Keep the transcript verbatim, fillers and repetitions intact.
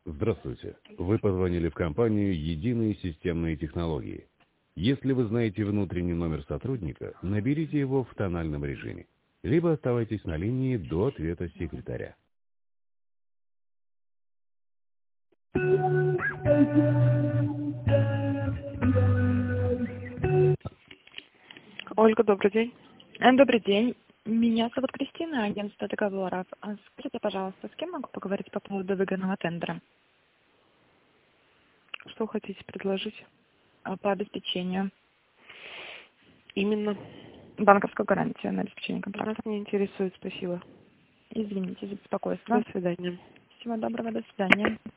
Здравствуйте. Вы позвонили в компанию «Единые системные технологии». Если вы знаете внутренний номер сотрудника, наберите его в тональном режиме, либо оставайтесь на линии до ответа секретаря. Ольга, добрый день. Э, Добрый день. Меня зовут Кристина, агентство договоров. А Скажите, пожалуйста, с кем могу поговорить по поводу выгодного тендера Что хотите предложить? а, по обеспечению Именно. банковской гарантии на обеспечение Нас контракта? не интересует, спасибо. Извините за До беспокойство. свидания. Всего доброго, до свидания.